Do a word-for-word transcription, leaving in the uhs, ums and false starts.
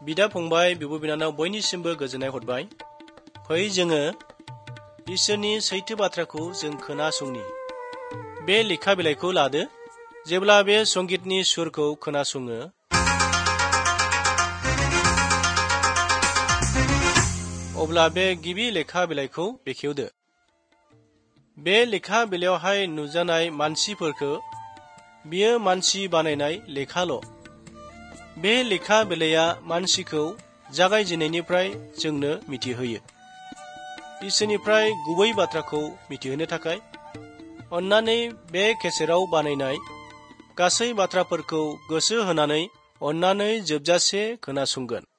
बिदा फंबाय बिब' बिनानाव बयनिसिमबो गोजोननाय हरबाय। फै जोङो इसोरनि सैथो बाथ्राखौ जों खोनासंनि। बे लेखा बिलाइखौ लादो। जेब्ला बे संगितनि सुरखौ खोनासङो अब्ला बे गिबि लेखा बिलाइखौ बेखेवदो। बे लेखा बिलाइयावहाय नुजानाय मानसिफोरखौ बियो मानसि बानायनाय लेखाल'। बे लेखा बिलाइया मानसिखौ जागायजेननायनिफ्राय जोंनो मिथिहोयो। इसोरनिफ्राय गुबै बाथ्राखौ मिथिहोनो थाखाय अन्नानै बे केसेटआव बानायनाय गासै बाथ्राफोरखौ गोसो होनानै अन्नानै जोबजासे खोनासंगोन।